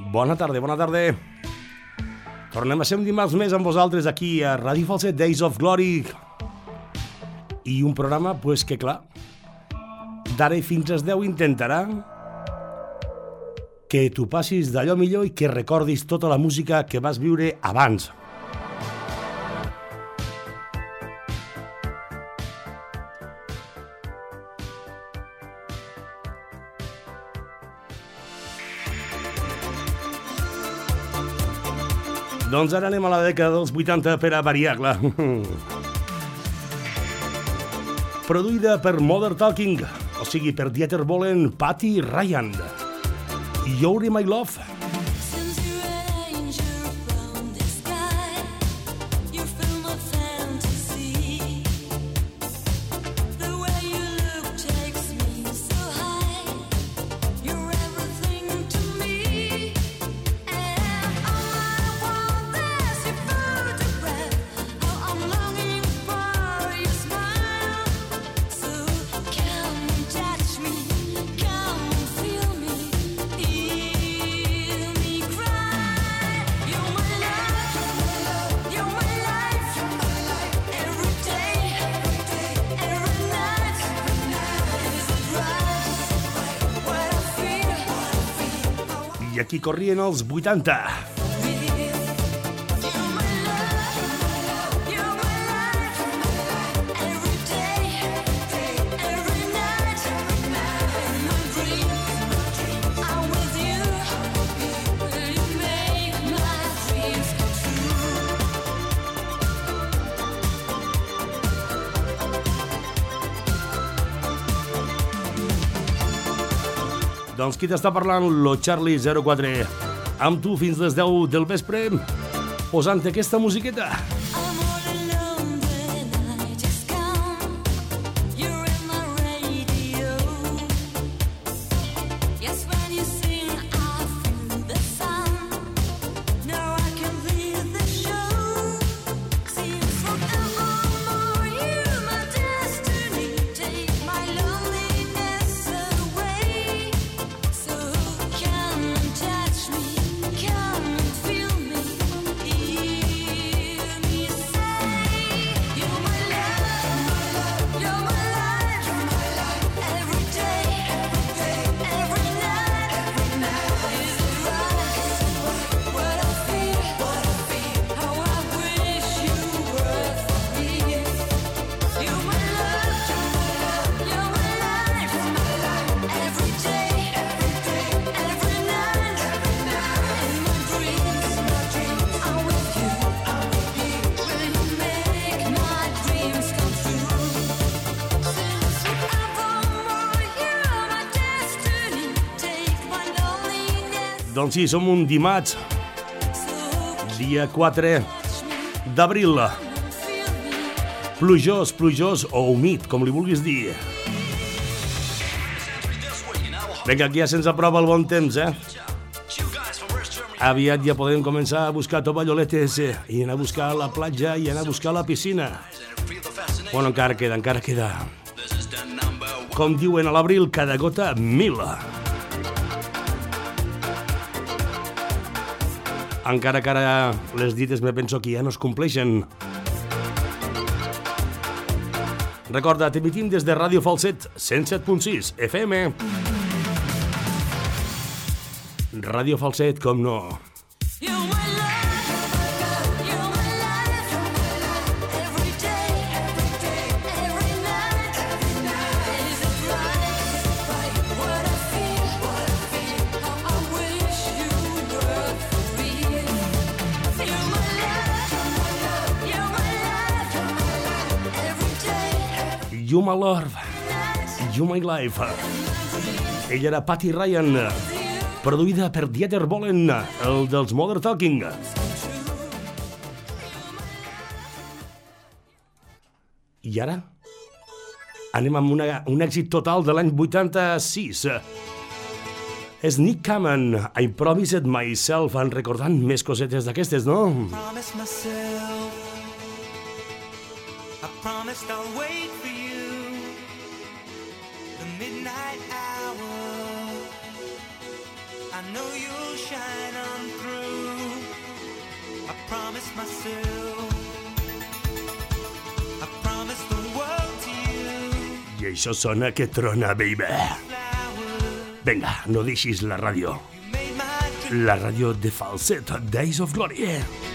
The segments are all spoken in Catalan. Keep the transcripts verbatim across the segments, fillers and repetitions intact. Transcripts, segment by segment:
Bona tarda, bona tarda. Tornem a ser un dimarts més amb vosaltres aquí a Ràdio Falset, Days of Glory. I un programa, pues que clar, d'ara i fins als deu intentarà que tu passis d'allò millor i que recordis tota la música que vas viure abans. Doncs ara anem a la dècada dels vuitanta per a variar-la. Produïda per Modern Talking, o sigui, per Dieter Bohlen, Patty Ryan. You're My Love. I aquí corrien els vuitanta. Doncs qui t'està parlant? Lo Charlie zero quatre. Amb tu fins les deu del vespre, posant aquesta musiqueta. Doncs sí, som un dimarts, dia quatre d'abril. Plujós, plujós o humit, com li vulguis dir. Vinga, aquí ja se'ns aprova el bon temps, eh? Aviat ja podem començar a buscar tovalloletes i anar a buscar la platja i anar a buscar la piscina. Bueno, encara queda, encara queda. Com diuen a l'abril, cada gota mil. Encara que ara les dites me penso que ja no es compleixen. Recorda, t'emitim des de Ràdio Falset, cent set punt sis F M. Ràdio Falset, com no. You My Love, You My Life. Ella era Patty Ryan, produïda per Dieter Bohlen, el dels Modern Talking. I ara anem amb una, un èxit total de l'any vuitanta-sis. És Nick Kamen, I Promised Myself, en recordant més cosetes d'aquestes, no? Promise myself, I promised I'll wait for you, the midnight hour. I know you'll shine on through. I promise myself, I promise the world to you. I això sona que trona, baby. Vinga, no deixis la ràdio. La ràdio de Falset, Days of Glory.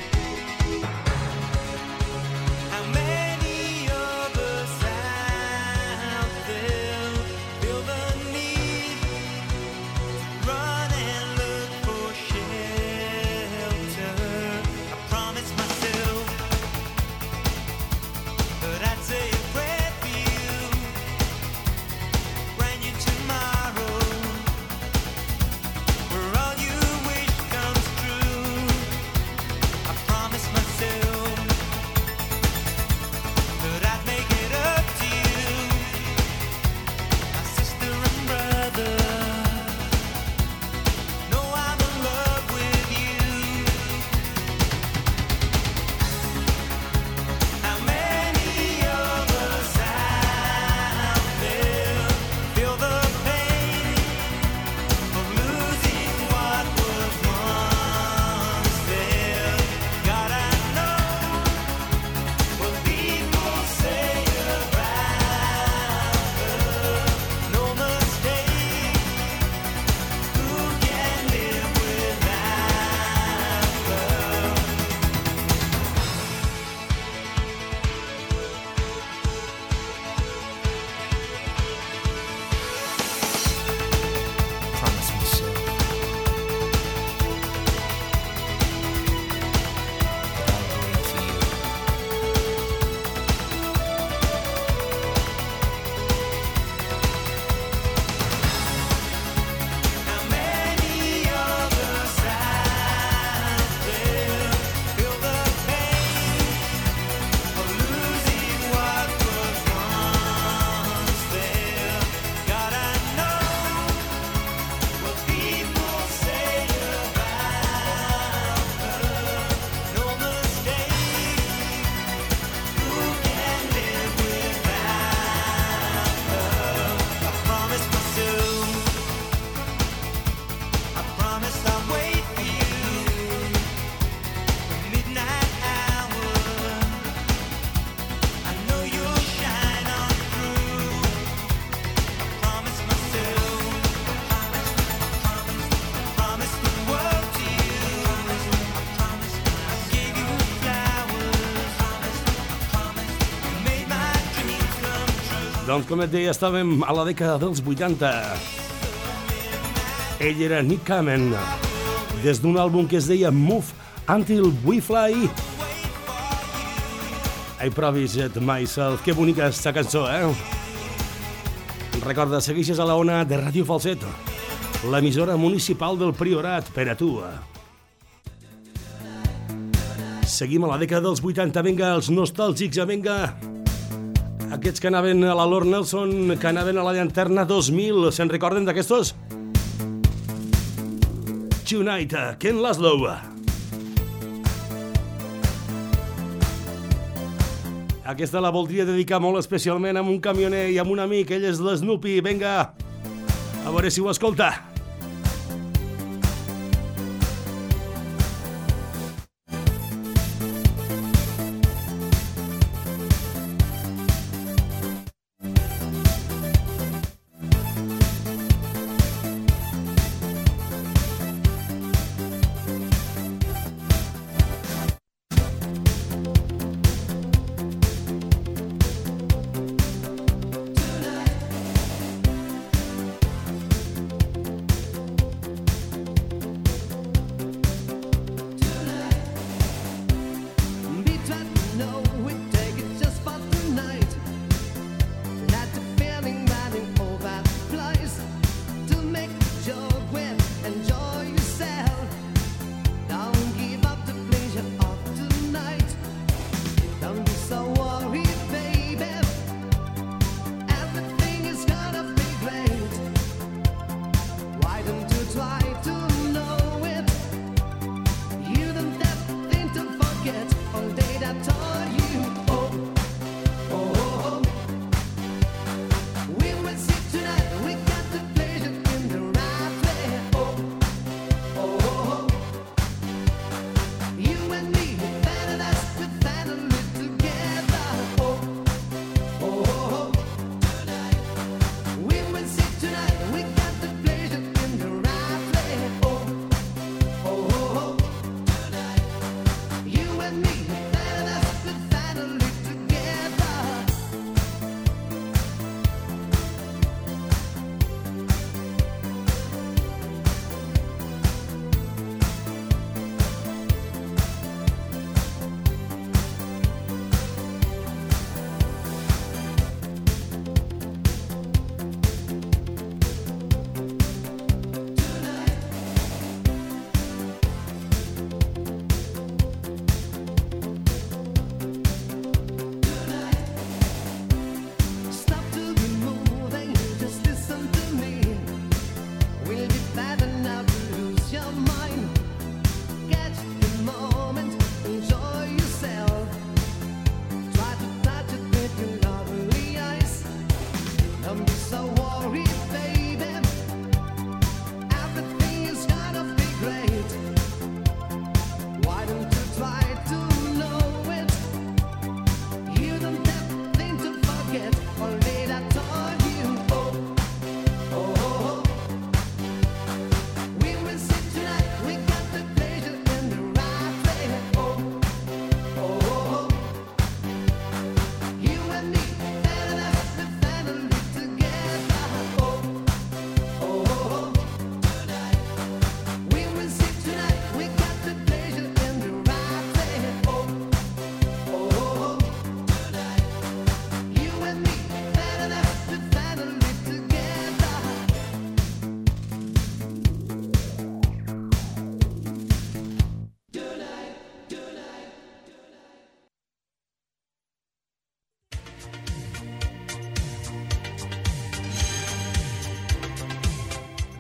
Doncs com et deia, estàvem a la dècada dels vuitanta. Ell era Nick Kamen, des d'un àlbum que es deia Move Until We Fly. I Promise It Myself. Que bonica esta cançó, eh? Recorda, segueixes a la ona de Ràdio Falset, l'emissora municipal del Priorat, per a tu. Seguim a la dècada dels vuitanta. Vinga, els nostàlgics, vinga. Aquests que anaven a la Lord Nelson, que anaven a la llanterna dos mil, se'n recorden d'aquestos? Tonight, Ken Laszlo. Aquesta la voldria dedicar molt especialment a un camioner i a un amic, ell és l'Snoopy. Vinga, a veure si ho escolta.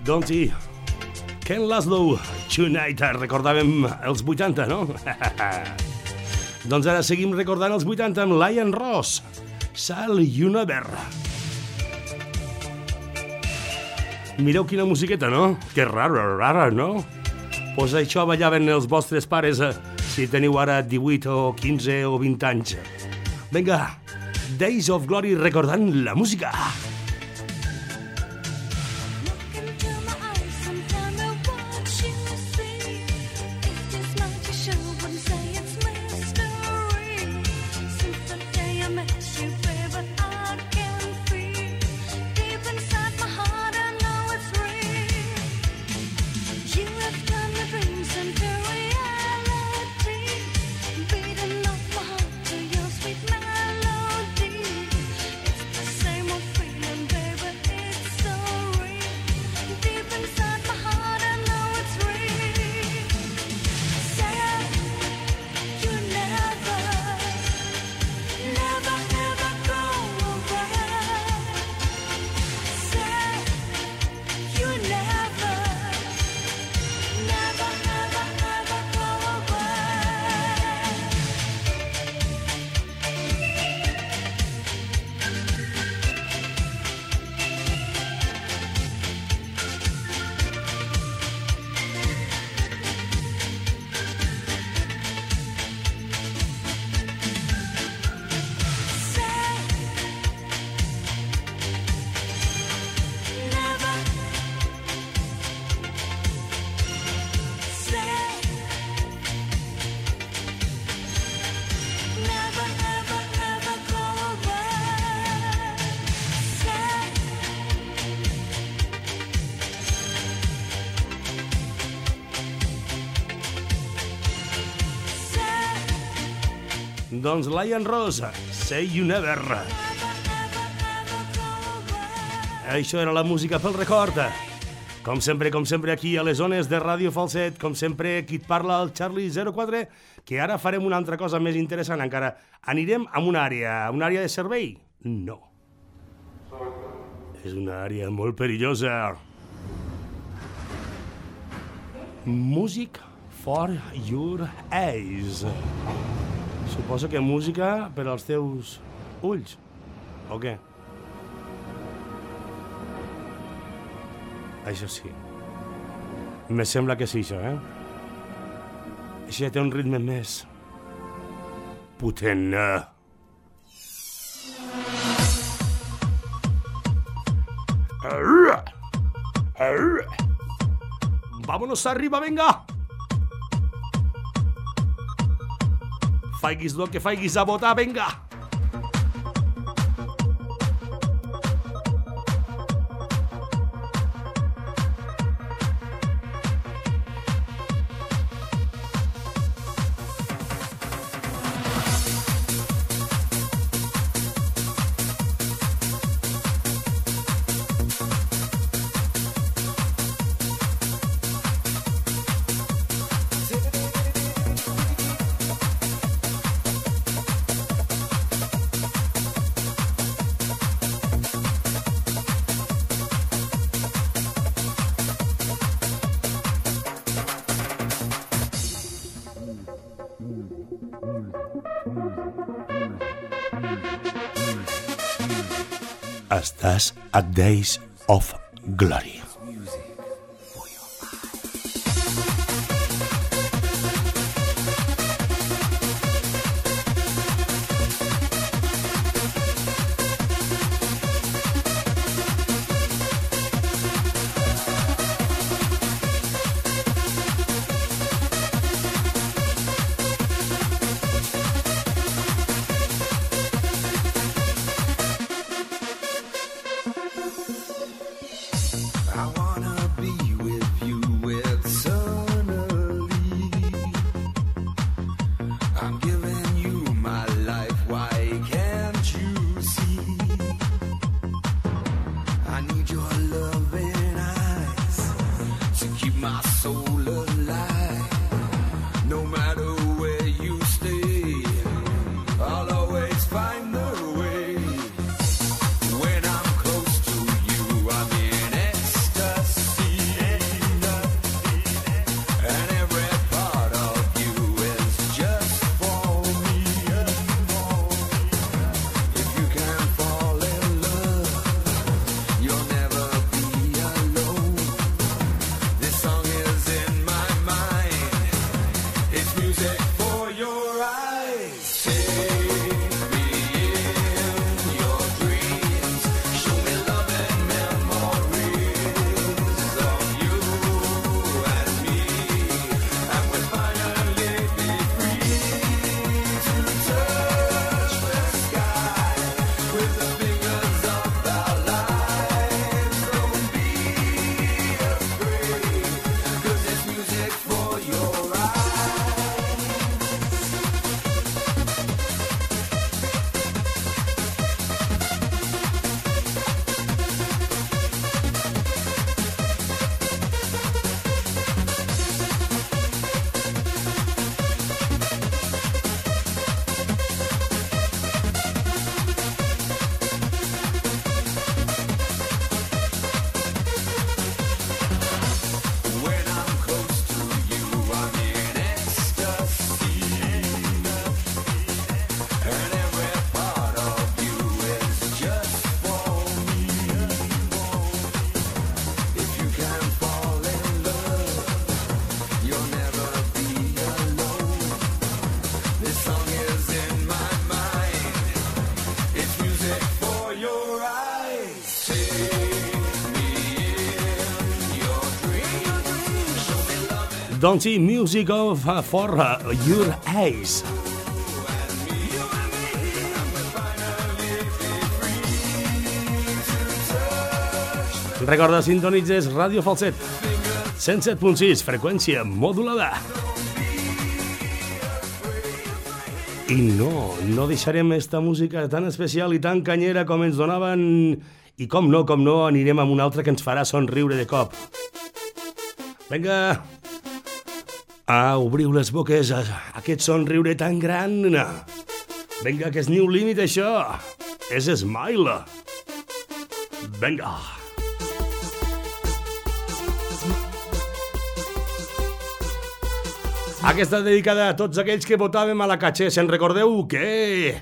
Doncs sí, Ken Laszlo, Tonight, recordàvem els vuitanta, no? Doncs ara seguim recordant els vuitanta amb Lion Ross, Sal You Never. Mireu quina musiqueta, no? Que rara, rara, no? Pues això ballaven els vostres pares eh, si teniu ara divuit o quinze o vint anys. Vinga, Days of Glory recordant la música. Doncs Lion Ross, Say You Never. Això era la música pel record. Com sempre, com sempre, aquí a les zones de Ràdio Falset, com sempre, qui et parla, el Charlie zero quatre, que ara farem una altra cosa més interessant encara. Anirem a una àrea, una àrea de servei? No. És una àrea molt perillosa. Music for your eyes. Suposo que música per als teus ulls, o què? Això sí. Me sembla que sí, això, eh? Això ja té un ritme més potent. Vámonos arriba, venga! Faiguis lo que faiguis a votar, venga! Estàs a Days of Glory. Don't See Music of uh, for uh, Your Eyes. Recorda, sintonitzes Ràdio Falset, cent set punt sis, freqüència modulada. I no, no deixarem esta música tan especial i tan canyera com ens donaven, i com no, com no, anirem amb una altra que ens farà somriure de cop. Vinga, ah, obriu les boques a aquest somriure tan gran. Vinga, que és New Limit, això. És Smile. Vinga. Aquesta dedicada a tots aquells que votàvem a la Caché. Se'n recordeu què?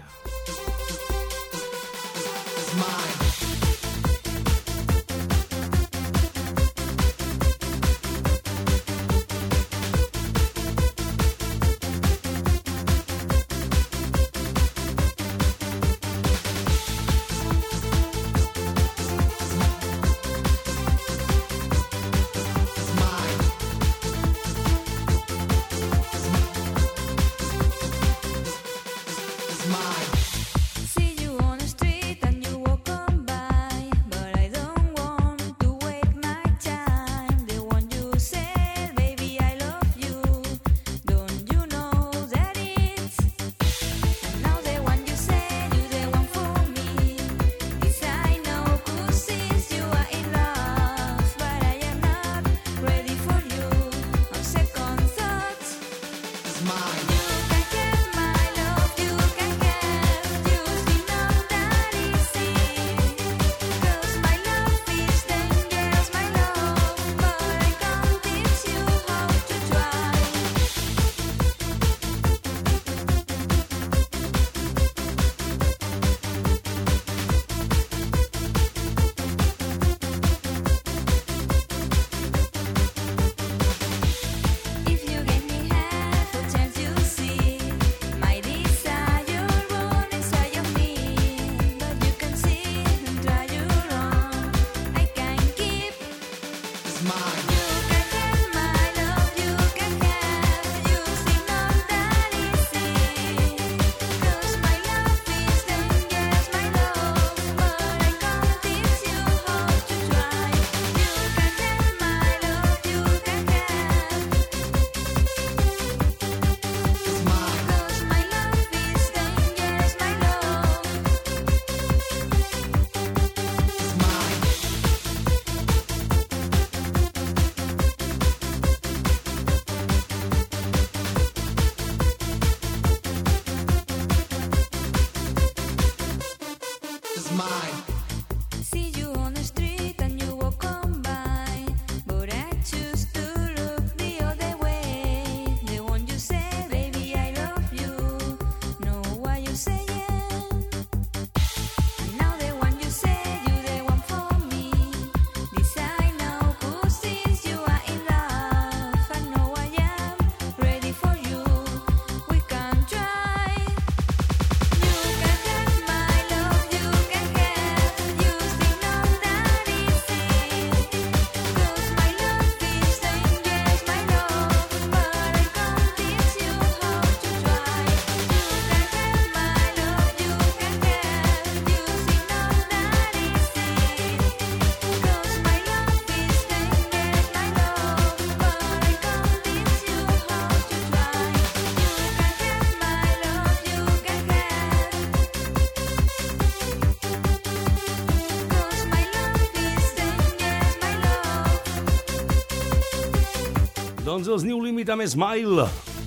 Doncs els New Limit amb Smile.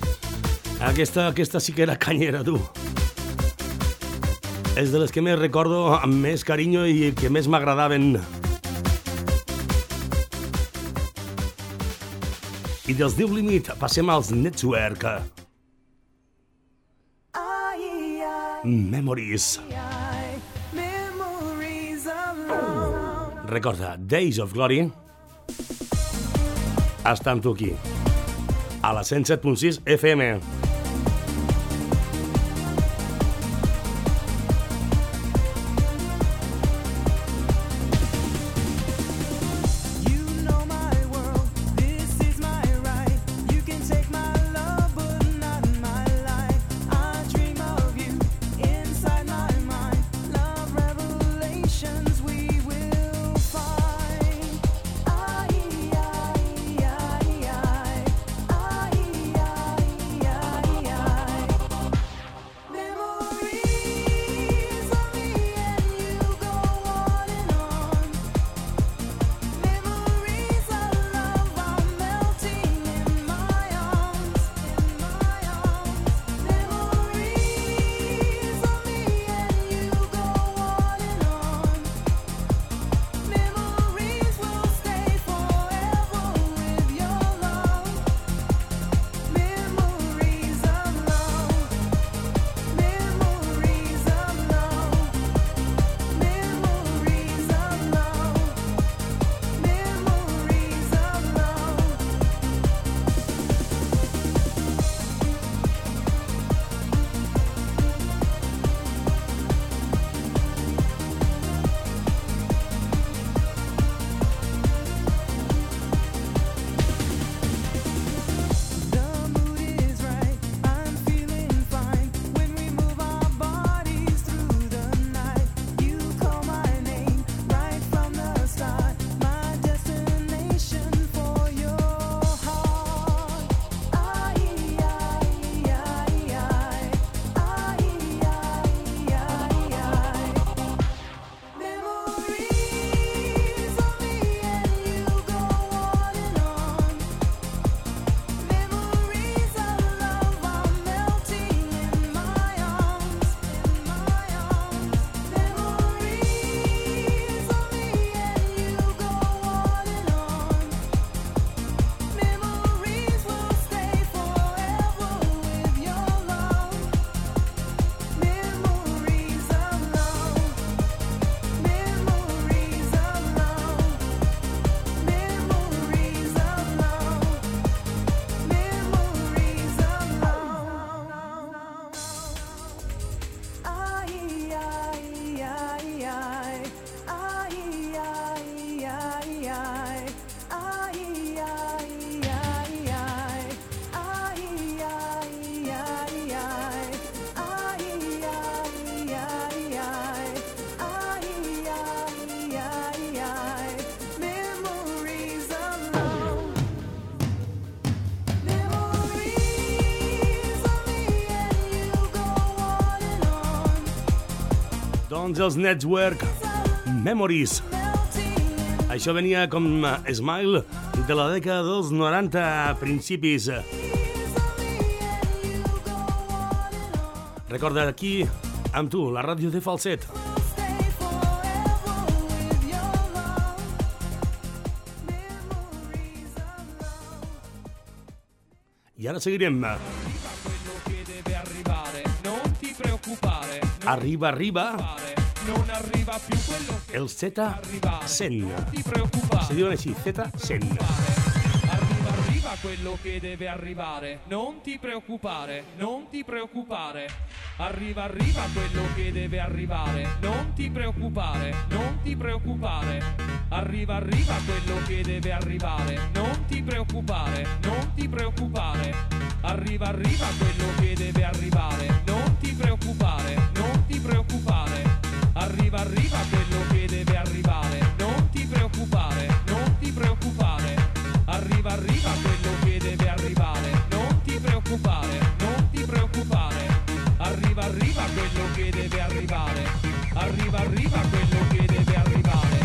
Aquesta, aquesta sí que era canyera, tu. És de les que més recordo amb més carinyo i que més m'agradaven. I dels New Limit passem als Network. Memories. Recorda, Days of Glory. Està amb tu aquí, a la cent set punt sis F M. You know my world, this is my right. You can Doncs els Network Memories. Això venia com Smile de la dècada dels noranta, principis. Recorda aquí, amb tu, la ràdio de Falset. I ara seguirem. Arriba, arriba. Non arriva più quello che El Z cent. non ti preoccupare. Si diuen així, Z cent. Arriva, arriva quello che deve arrivare. Non ti preoccupare, non ti preoccupare. Arriva, arriva quello che deve arrivare. Non ti preoccupare, non ti preoccupare. Arriva, arriva quello che deve arrivare. Non ti preoccupare, non ti preoccupare. Arriva, arriva quello che deve arrivare. Non ti preoccupare, non ti preoccupare. Arriva, arriva quello che deve arrivare. Non ti preoccupare, non ti preoccupare. Arriva, arriva quello che deve arrivare. Non ti preoccupare, non ti preoccupare. Arriva, arriva quello che deve arrivare. Arriva, arriva quello che deve arrivare.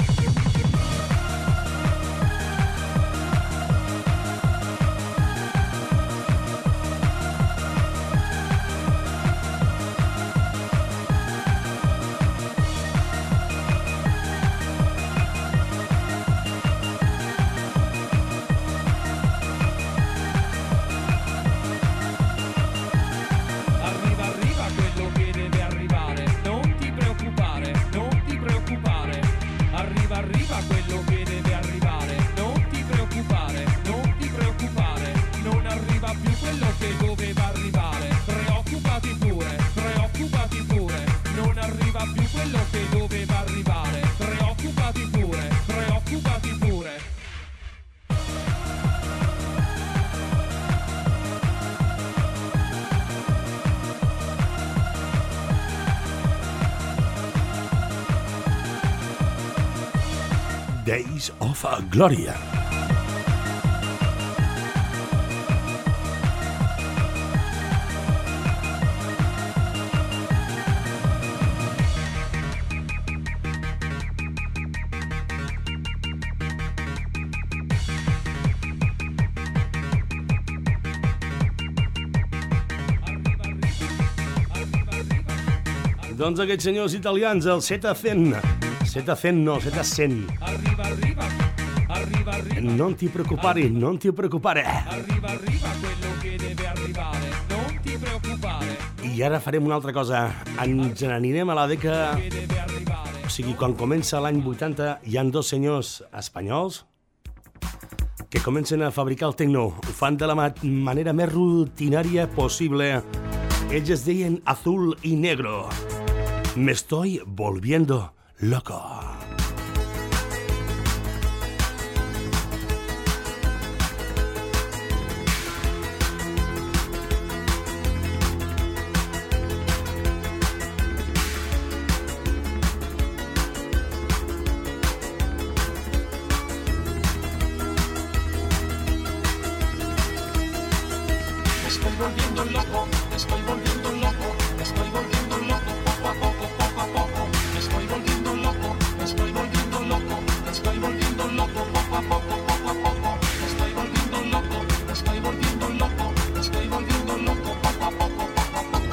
Days of Gloria. Doncs aquests senyors italians, el Z cent. Z cent no, Z cent. Arriva, arriva, arriva, arriva. Non ti preoccupare, non ti preoccupare. Arriva, arriva quello che deve arrivare. Non ti preoccupare. I ara farem una altra cosa. Ens n'anirem a la dècada... Che deve arrivare. O sigui, quan comença l'any vuitanta, hi han dos senyors espanyols que comencen a fabricar el techno. Ho fan de la ma manera més rutinària possible. Ells es deien Azul y Negro. Me estoy volviendo loco. Estoy volviendo loco, estoy volviendo loco, estoy volviendo loco poco a poco, poco a poco. Estoy volviendo loco, estoy volviendo loco, estoy volviendo loco poco a poco, poco a poco. Estoy volviendo loco, estoy volviendo loco, estoy volviendo loco poco a poco, poco a poco.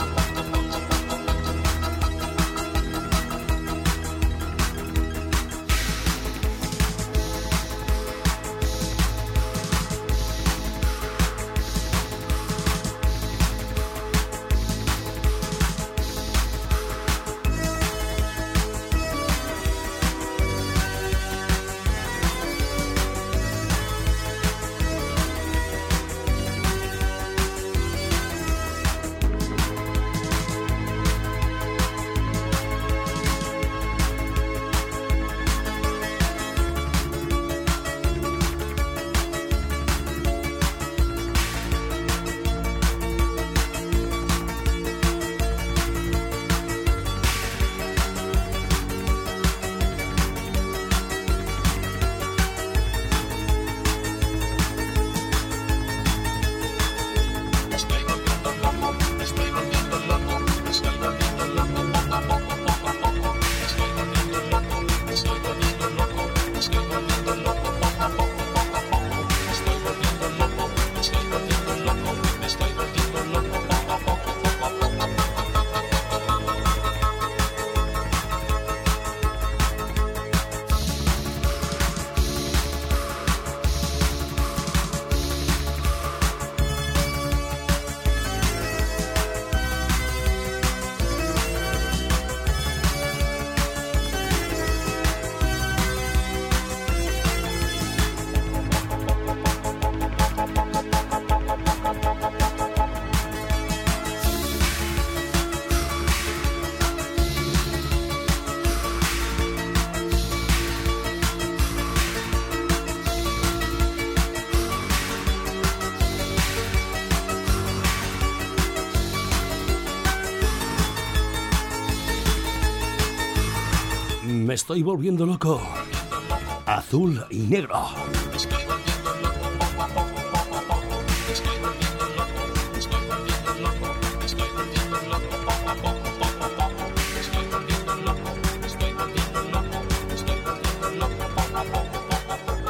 Me estoy volviendo loco. Azul y negro. Estoy volviendo loco poco a poco, poco a poco. Estoy volviendo loco, estoy volviendo loco, estoy volviendo loco poco a poco, poco a poco. Estoy volviendo loco, estoy volviendo loco, estoy volviendo loco poco a poco, poco a poco.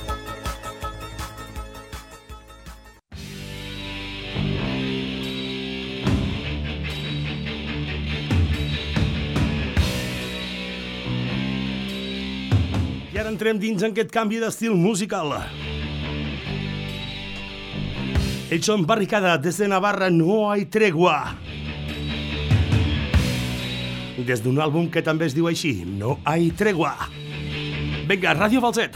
I ara entrem dins en aquest canvi d'estil musical. Ells són Barricada, des de Navarra, No hay tregua. Des d'un àlbum que també es diu així, No hay tregua. Vinga, Ràdio Falset.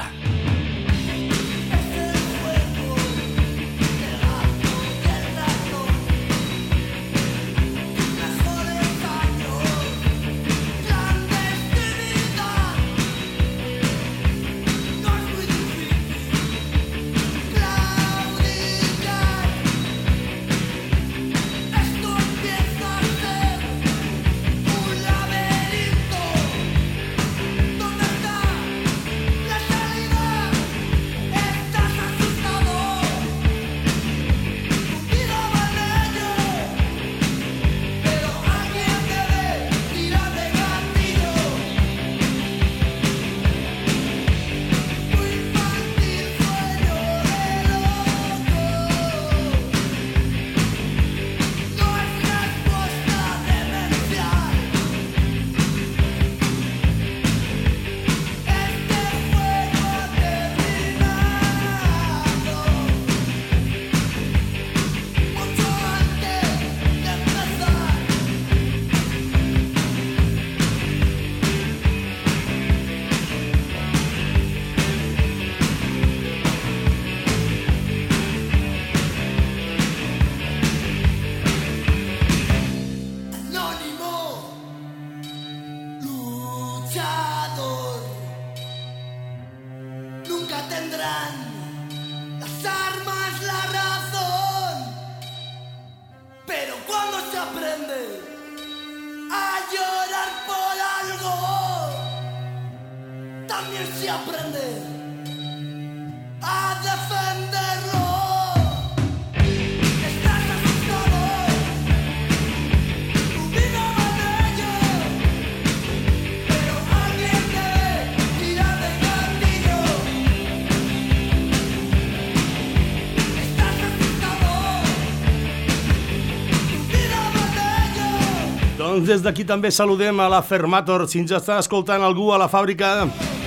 Doncs des d'aquí també saludem a la Fermator, si ens està escoltant algú a la fàbrica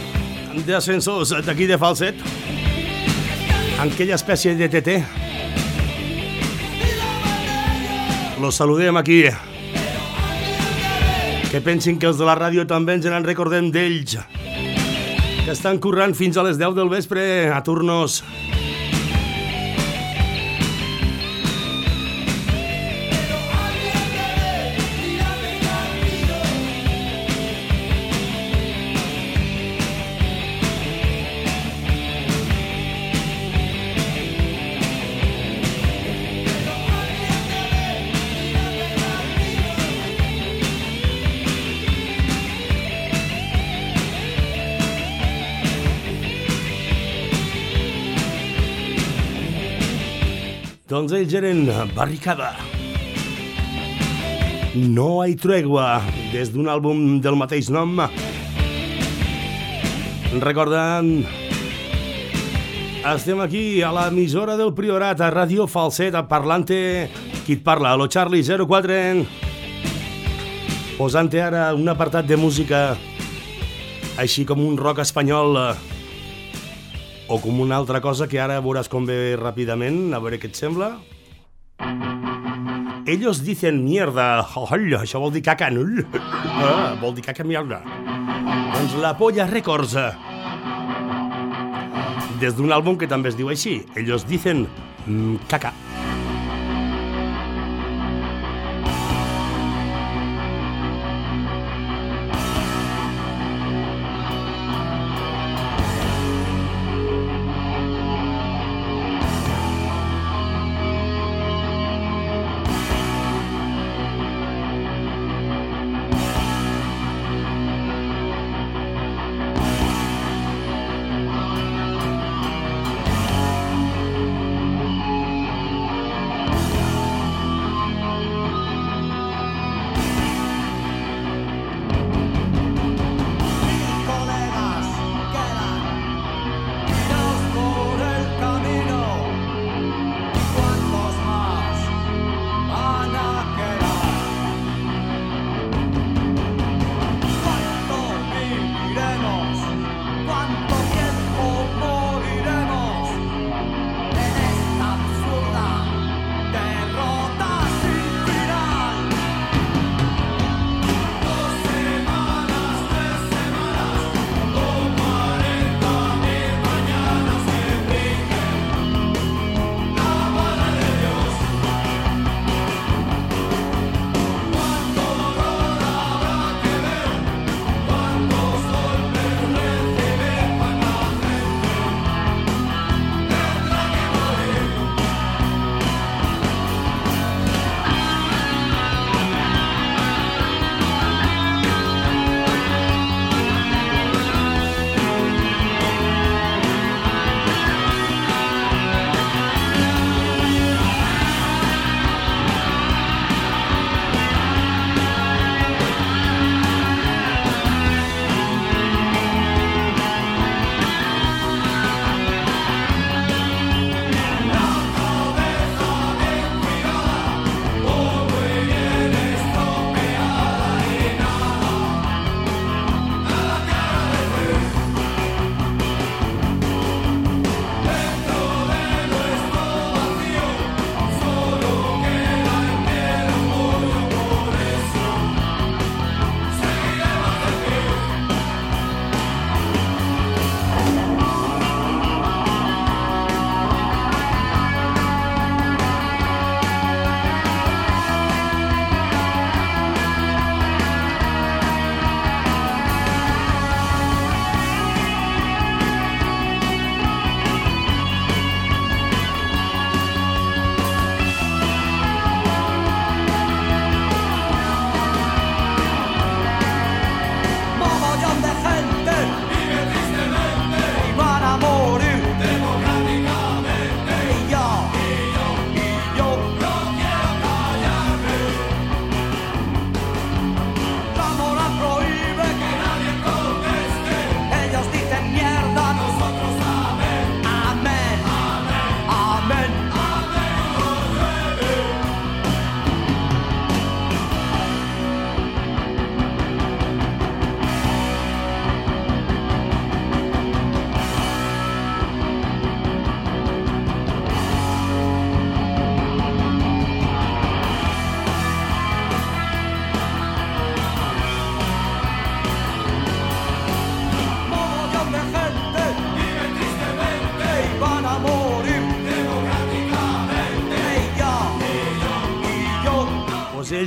d'ascensors d'aquí de Falset, aquella espècie de T T. Los saludem aquí. Que pensin que els de la ràdio també ens en recordem d'ells, que estan currant fins a les deu del vespre a turnos. Doncs ells eren Barricada. No hay tregua, des d'un àlbum del mateix nom. Recordant, estem aquí a l'emissora del Priorat, a Ràdio Falset, a Parlante, qui et parla, a lo Charlie zero quatre, posant-te ara un apartat de música així com un rock espanyol, o com una altra cosa que ara veuràs com ve ràpidament, a veure què et sembla. Ellos dicen mierda. Hola, això vol dir caca, no? Ah, vol dir caca mierda. Doncs la Polla Records. Des d'un àlbum que també es diu així. Ellos dicen mm, caca.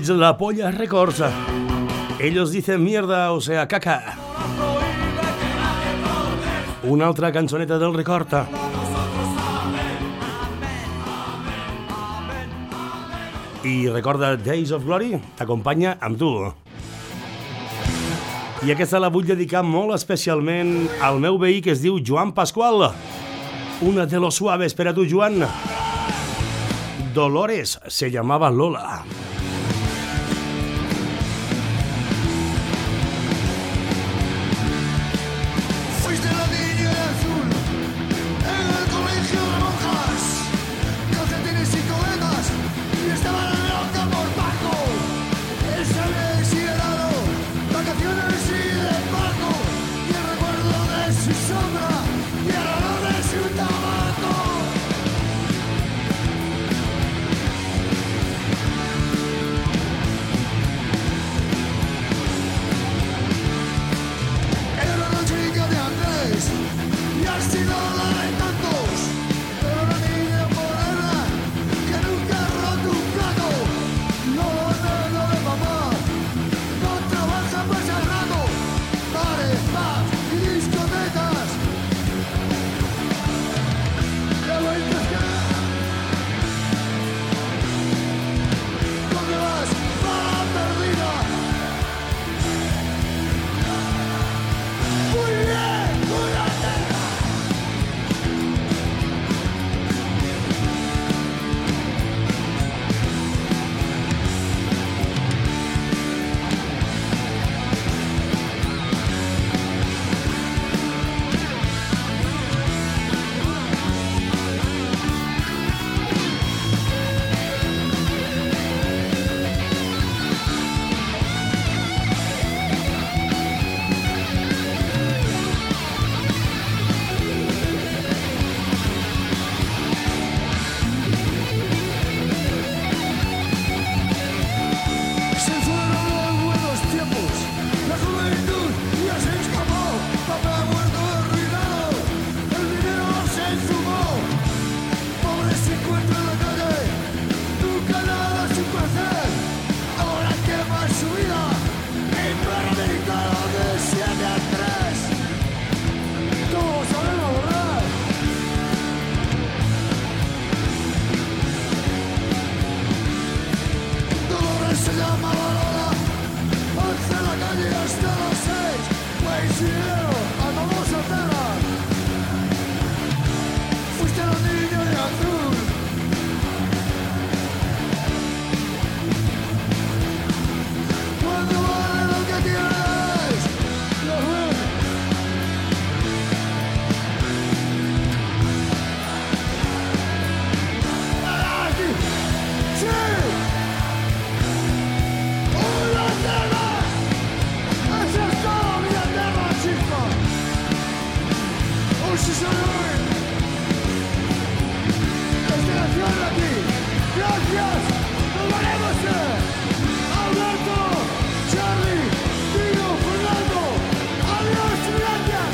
ells La Polla Records. Ellos dicen mierda, o sea, caca. Una altra cançoneta del record. I recorda Days of Glory, t'acompanya amb tu. I aquesta la vull dedicar molt especialment al meu veí que es diu Joan Pascual. Una de los suaves per a tu, Joan. Dolores se llamaba Lola. Fuiste la niña de azul en el colegio de monjas, calcetines y coletas, y estaba loca por Paco. Él se había exhilarado, vacaciones y de Paco, y el recuerdo de su sombra y el olor de su tabaco. Era una chica de Andrés y ha sido la de tantos, pero una niña morena que nunca ha roto un plato. No nena de mamá, no trabaja pues al rato, bares, pubs y discotecas. La vuelta es que ¿dónde vas? Para perdida. Muy bien, muy atenta. Se fueron los buenos tiempos, la juventud ya se escapó, papá muerto arruinado, el dinero se fumó, pobre se encuentra en la calle, nunca nada sin hacer, ahora quema su vida, iberoamericano de siete a tres, todos sabemos borrar. Dolores se llama Lola, once en la calle hasta las seis, pues dinero, andamos a tela. Fuiste la niña de azul. Cuando vale lo que tienes, lo ven. ¡Aquí! ¡Sí! ¡Una tela! ¡Esa es toda mi tela, chica! ¡Oh, sí, señor! ¡Desde la ciudad de aquí! ¡Gracias! ¡Nos veremos! eh. ¡Alberto! ¡Charlie! ¡Tino! ¡Fernando! ¡Adiós! ¡Gracias!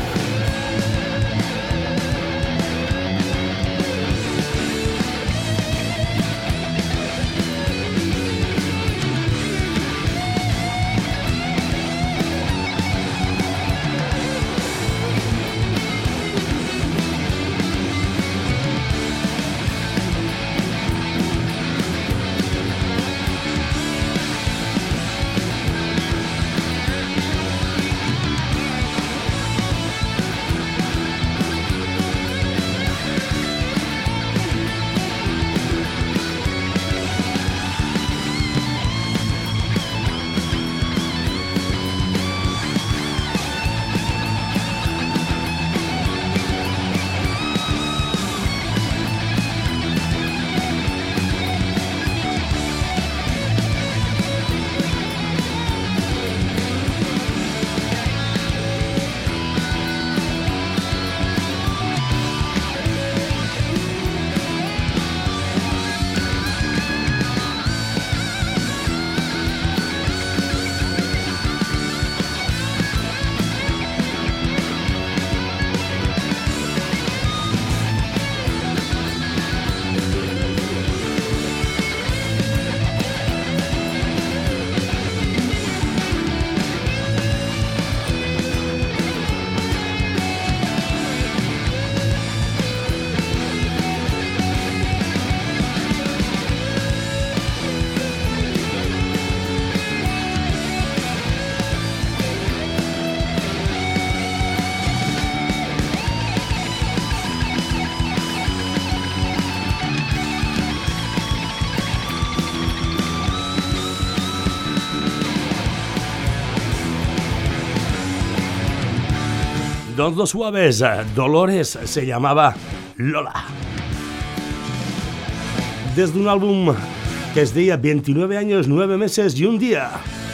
Doncs Los Suaves, Dolores se llamaba Lola. Desde un álbum que es deia veintinueve años, nueve meses y un día.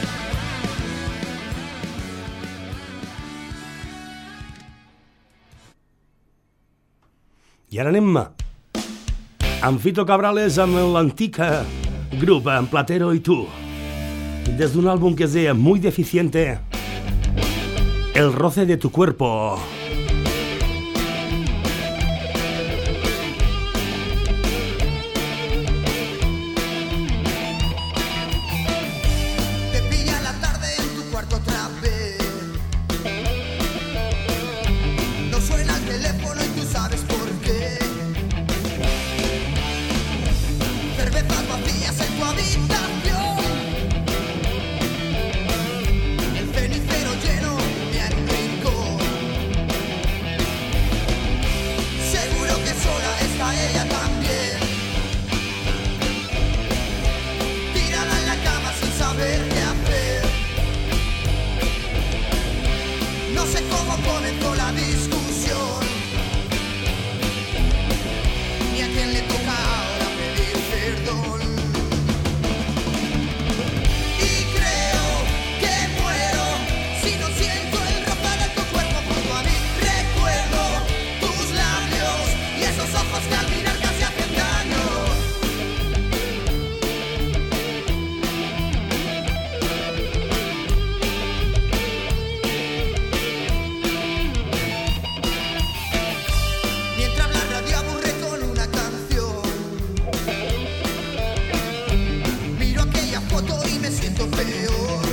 I ara anem amb Fito Cabrales, amb l'antic grup, amb Platero y tú. Des d'un àlbum que es deia Muy Deficiente, El roce de tu cuerpo. Te pilla la tarde en tu cuarto otra vez. No suena el teléfono y tú sabes por qué. Cervezas vacías en tu habitación. El cenicero lleno de un rincón. Seguro que sola está ella también. Tirada en la cama sin saber qué hacer. No sé cómo comenzó la discusión, ni a quién le toca ahora pedir perdón. Y creo que muero si no siento el roce de tu cuerpo junto a mí. Recuerdo tus labios y esos ojos que al mirar casi hacen daño. Mientras la radio aburre con una canción, miro aquella foto y me siento peor.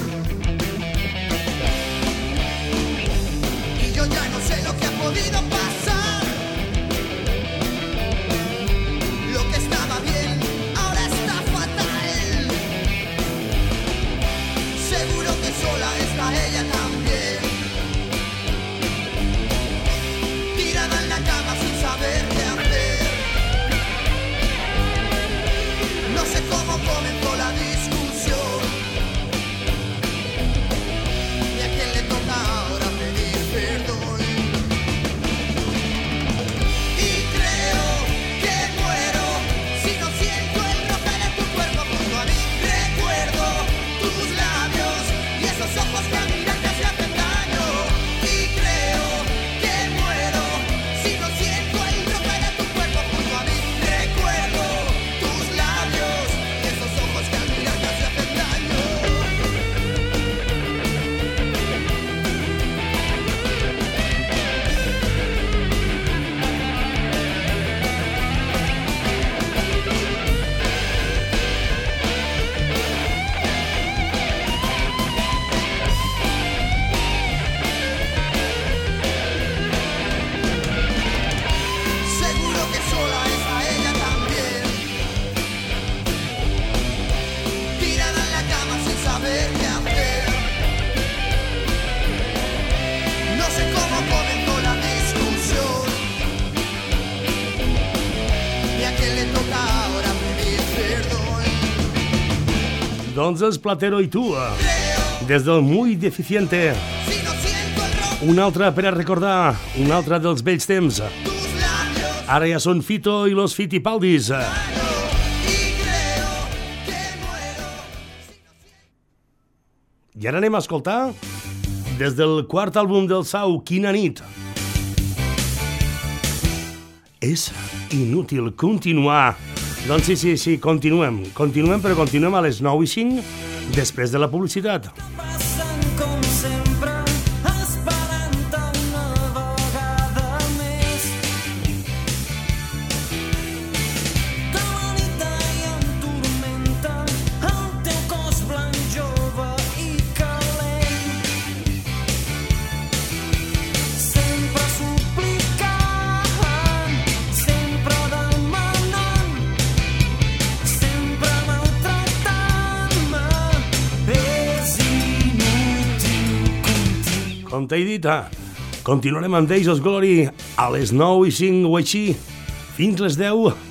Y yo ya no sé lo que ha podido pasar. Lo que estaba bien ahora está fatal. Seguro que sola está ella también. Tirada en la cama sin saber qué hacer. No sé cómo comenzó la discusión, ni a quién le toca ahora pedir perdón. Y creo que muero si no siento el roce de tu cuerpo junto a mí. Recuerdo tus labios y esos ojos que al mirar casi hacen daño. Y creo que muero si no siento el roce de tu cuerpo junto a mí. Recuerdo tus labios y esos ojos que al mirar casi hacen daño. Seguro que sola está ella también. Tirada en la cama sin saber qué hacer. No sé cómo comenzó la discusión, ni a quién le toca ahora pedir perdón. Doncs els Platero y tú, des del Muy Deficiente. Si no siento el roce Un altre per a recordar, un altre dels vells temps. de tus labios. Ara ja són Fito i los Fitipaldis. Y creo que muero. I ara anem a escoltar des del quart àlbum del Sau, Quina nit. És inútil continuar. Doncs sí, sí, sí, continuem. Continuem, però continuem a les nou i cinc, després de la publicitat. Passen com sempre, esperant una vegada més. D'amanida i amb tormenta, el teu cos blanc, jove i calent. Sempre suplicant, sempre demanant, sempre maltratant-me. És inútil. Com t'he dit, continuarem amb Days of Glory a les nou i cinc o així, fins les deu